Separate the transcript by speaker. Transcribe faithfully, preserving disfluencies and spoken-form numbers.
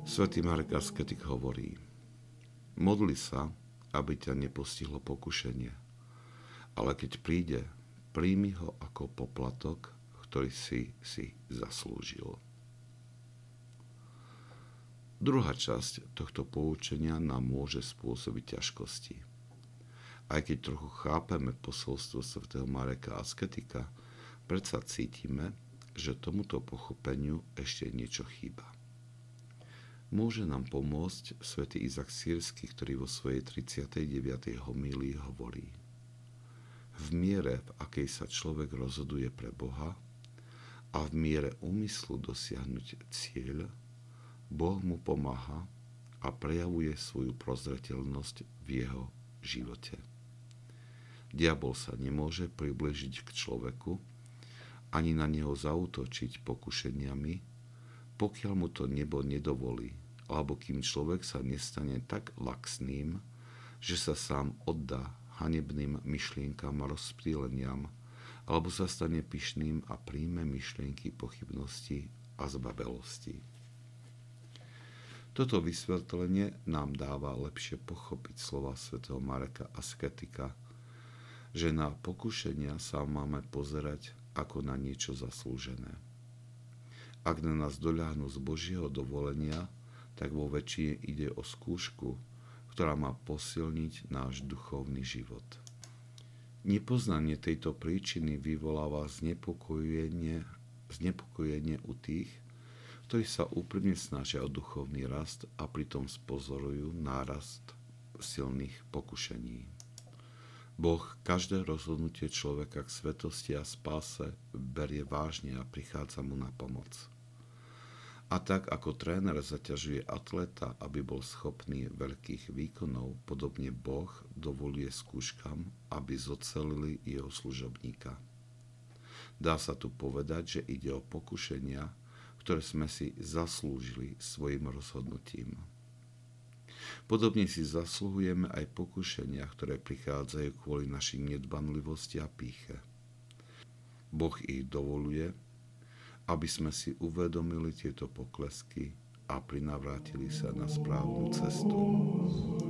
Speaker 1: Svätý Marek Asketik hovorí: modli sa, aby ťa nepostihlo pokušenie, ale keď príde, príjmi ho ako poplatok, ktorý si si zaslúžil. Druhá časť tohto poučenia nám môže spôsobiť ťažkosti. Aj keď trochu chápeme posolstvo svätého Mareka Asketika, predsa cítime, že tomuto pochopeniu ešte niečo chýba. Môže nám pomôcť svätý Izak Sýrsky, ktorý vo svojej tridsiatej deviatej homílii hovorí: v miere, v akej sa človek rozhoduje pre Boha a v miere úmyslu dosiahnuť cieľ, Boh mu pomáha a prejavuje svoju prozreteľnosť v jeho živote. Diabol sa nemôže priblížiť k človeku ani na neho zaútočiť pokušeniami, pokiaľ mu to nebo nedovolí, alebo kým človek sa nestane tak laxným, že sa sám oddá hanebným myšlienkam a rozptýleniam, alebo sa stane pyšným a príjme myšlienky pochybnosti a zbavelosti. Toto vysvetlenie nám dáva lepšie pochopiť slova svätého Mareka Asketika, že na pokušenia sa máme pozerať ako na niečo zaslúžené. Ak na nás doľahnú z Božieho dovolenia, tak vo väčšine ide o skúšku, ktorá má posilniť náš duchovný život. Nepoznanie tejto príčiny vyvoláva znepokojenie, znepokojenie u tých, ktorí sa úprimne snažia o duchovný rast a pritom spozorujú nárast silných pokušení. Boh každé rozhodnutie človeka k svetosti a spáse berie vážne a prichádza mu na pomoc. A tak ako tréner zaťažuje atleta, aby bol schopný veľkých výkonov, podobne Boh dovoluje skúškam, aby zocelili jeho služobníka. Dá sa tu povedať, že ide o pokušenia, ktoré sme si zaslúžili svojim rozhodnutím. Podobne si zasluhujeme aj pokušenia, ktoré prichádzajú kvôli našej nedbanlivosti a pýche. Boh ich dovoluje, aby sme si uvedomili tieto poklesky a prinavrátili sa na správnu cestu.